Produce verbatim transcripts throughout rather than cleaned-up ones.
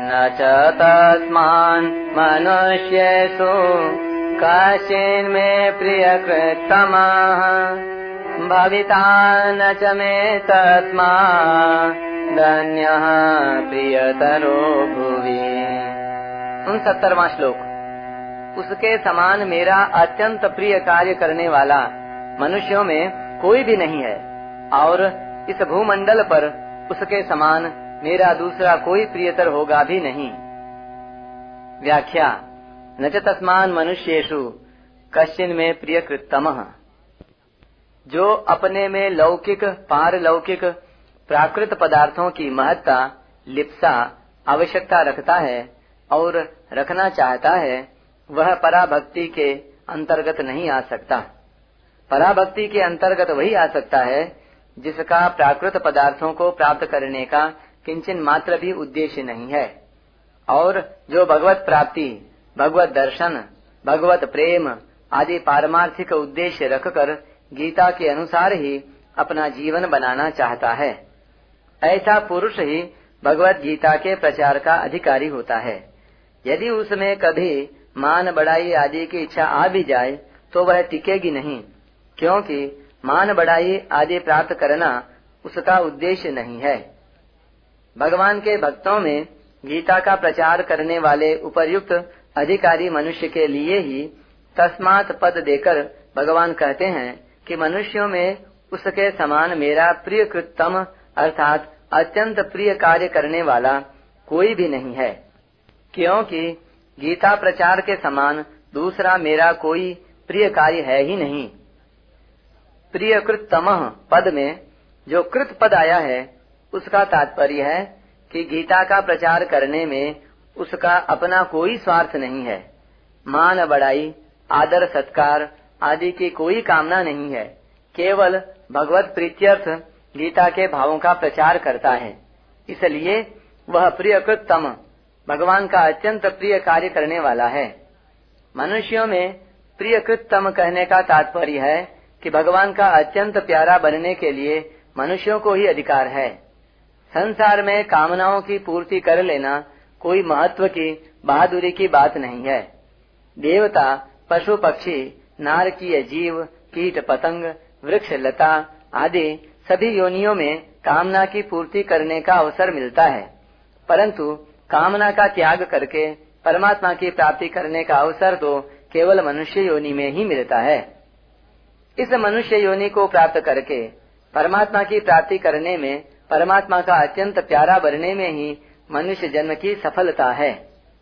न च तस्मान् मनुष्येषु कश्चिन्मे प्रियकृत्तमः भविता न च मे तस्मात् धन्यः प्रियतरो भुवि। उनसत्तरवां श्लोक। उसके समान मेरा अत्यंत प्रिय कार्य करने वाला मनुष्यों में कोई भी नहीं है और इस भूमंडल पर उसके समान मेरा दूसरा कोई प्रियतर होगा भी नहीं। व्याख्या। न च तस्मान् मनुष्येषु कश्चिन् में प्रियकृत्तमः। जो अपने में लौकिक पारलौकिक प्राकृत पदार्थों की महत्ता लिप्सा आवश्यकता रखता है और रखना चाहता है, वह पराभक्ति के अंतर्गत नहीं आ सकता। पराभक्ति के अंतर्गत वही आ सकता है जिसका प्राकृत पदार्थों को प्राप्त करने का किंचन मात्र भी उद्देश्य नहीं है और जो भगवत प्राप्ति, भगवत दर्शन, भगवत प्रेम आदि पारमार्थिक उद्देश्य रखकर गीता के अनुसार ही अपना जीवन बनाना चाहता है। ऐसा पुरुष ही भगवत गीता के प्रचार का अधिकारी होता है। यदि उसमें कभी मान बढ़ाई आदि की इच्छा आ भी जाए तो वह टिकेगी नहीं, क्योंकि मान बढ़ाई आदि प्राप्त करना उसका उद्देश्य नहीं है। भगवान के भक्तों में गीता का प्रचार करने वाले उपर्युक्त अधिकारी मनुष्य के लिए ही तस्मात् पद देकर भगवान कहते हैं कि मनुष्यों में उसके समान मेरा प्रियकृतम अर्थात अत्यंत प्रिय कार्य करने वाला कोई भी नहीं है, क्योंकि गीता प्रचार के समान दूसरा मेरा कोई प्रिय कार्य है ही नहीं। प्रियकृतमः पद में जो कृत पद आया है उसका तात्पर्य है कि गीता का प्रचार करने में उसका अपना कोई स्वार्थ नहीं है। मान बढ़ाई, आदर सत्कार आदि की कोई कामना नहीं है, केवल भगवत प्रीत्यर्थ गीता के भावों का प्रचार करता है। इसलिए वह प्रियकृतम भगवान का अत्यंत प्रिय कार्य करने वाला है। मनुष्यों में प्रियकृतम कहने का तात्पर्य है कि भगवान का अत्यंत प्यारा बनने के लिए मनुष्यों को ही अधिकार है। संसार में कामनाओं की पूर्ति कर लेना कोई महत्व की बहादुरी की बात नहीं है। देवता, पशु पक्षी, नारकीय जीव, कीट पतंग, वृक्ष लता आदि सभी योनियों में कामना की पूर्ति करने का अवसर मिलता है, परंतु कामना का त्याग करके परमात्मा की प्राप्ति करने का अवसर तो केवल मनुष्य योनि में ही मिलता है। इस मनुष्य योनि को प्राप्त करके परमात्मा की प्राप्ति करने में, परमात्मा का अत्यंत प्यारा बनने में ही मनुष्य जन्म की सफलता है।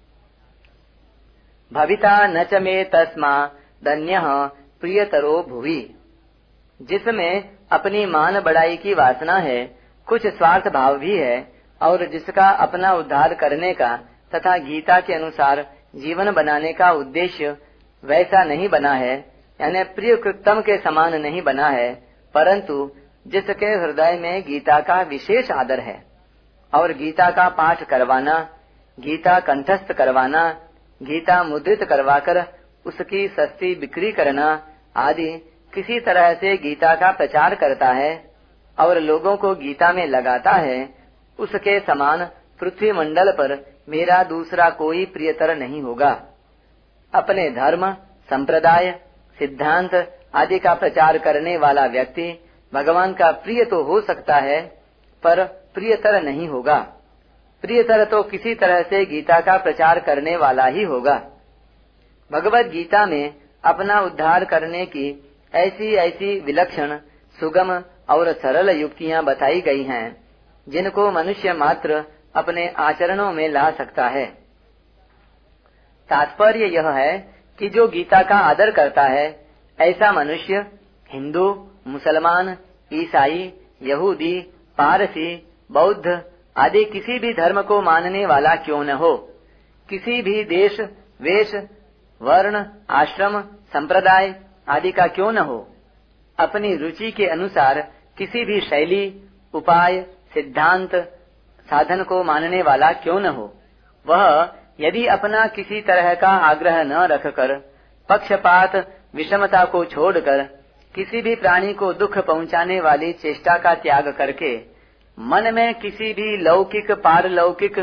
भविता न च मे तस्मा धन्यः प्रियतरो भुवि। जिसमें अपनी मान बढ़ाई की वासना है, कुछ स्वार्थ भाव भी है और जिसका अपना उद्धार करने का तथा गीता के अनुसार जीवन बनाने का उद्देश्य वैसा नहीं बना है, यानी प्रियकृतम के समान नहीं बना है, परंतु जिसके हृदय में गीता का विशेष आदर है और गीता का पाठ करवाना, गीता कंठस्थ करवाना, गीता मुद्रित करवाकर उसकी सस्ती बिक्री करना आदि किसी तरह से गीता का प्रचार करता है और लोगों को गीता में लगाता है, उसके समान पृथ्वी मंडल पर मेरा दूसरा कोई प्रियतर नहीं होगा। अपने धर्म, संप्रदाय, सिद्धांत आदि का प्रचार करने वाला व्यक्ति भगवान का प्रिय तो हो सकता है, पर प्रियतर नहीं होगा। प्रियतर तो किसी तरह से गीता का प्रचार करने वाला ही होगा। भगवत गीता में अपना उद्धार करने की ऐसी ऐसी विलक्षण, सुगम और सरल युक्तियां बताई गई हैं, जिनको मनुष्य मात्र अपने आचरणों में ला सकता है। तात्पर्य यह है कि जो गीता का आदर करता है, ऐसा मनुष्य हिंदू, मुसलमान, ईसाई, यहूदी, पारसी, बौद्ध आदि किसी भी धर्म को मानने वाला क्यों न हो, किसी भी देश, वेश, वर्ण, आश्रम, संप्रदाय आदि का क्यों न हो, अपनी रुचि के अनुसार किसी भी शैली, उपाय, सिद्धांत, साधन को मानने वाला क्यों न हो, वह यदि अपना किसी तरह का आग्रह न रखकर, पक्षपात, विषमता को छोड़कर, किसी भी प्राणी को दुख पहुंचाने वाली चेष्टा का त्याग करके, मन में किसी भी लौकिक, पारलौकिक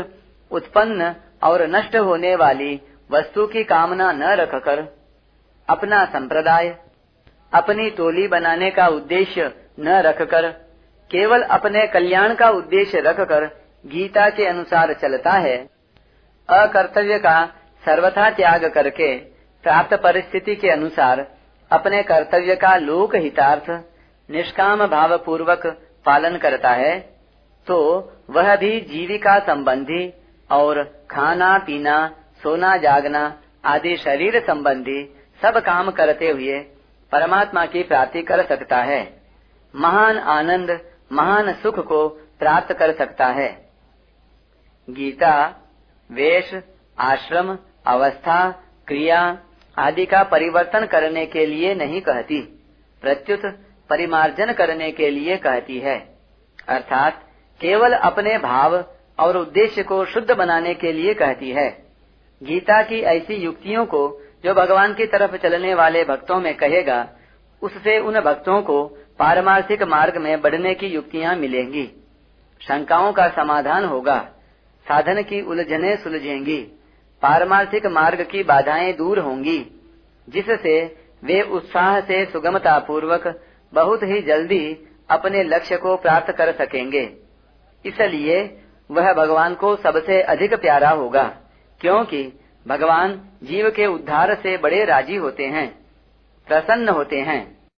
उत्पन्न और नष्ट होने वाली वस्तु की कामना न रखकर, अपना संप्रदाय, अपनी टोली बनाने का उद्देश्य न रखकर, केवल अपने कल्याण का उद्देश्य रखकर गीता के अनुसार चलता है, अकर्तव्य का सर्वथा त्याग करके प्राप्त परिस्थिति के अनुसार अपने कर्तव्य का लोक हितार्थ निष्काम भाव पूर्वक पालन करता है, तो वह भी जीविका संबंधी और खाना पीना, सोना जागना आदि शरीर संबंधी सब काम करते हुए परमात्मा की प्राप्ति कर सकता है, महान आनंद, महान सुख को प्राप्त कर सकता है। गीता वेश, आश्रम, अवस्था, क्रिया आदि का परिवर्तन करने के लिए नहीं कहती, प्रत्युत परिमार्जन करने के लिए कहती है, अर्थात केवल अपने भाव और उद्देश्य को शुद्ध बनाने के लिए कहती है। गीता की ऐसी युक्तियों को जो भगवान की तरफ चलने वाले भक्तों में कहेगा, उससे उन भक्तों को पारमार्थिक मार्ग में बढ़ने की युक्तियां मिलेंगी, शंकाओं का समाधान होगा, साधन की उलझने सुलझेंगी, पारमार्थिक मार्ग की बाधाएं दूर होंगी, जिससे वे उत्साह से सुगमता पूर्वक बहुत ही जल्दी अपने लक्ष्य को प्राप्त कर सकेंगे। इसलिए वह भगवान को सबसे अधिक प्यारा होगा, क्योंकि भगवान जीव के उद्धार से बड़े राजी होते हैं, प्रसन्न होते हैं।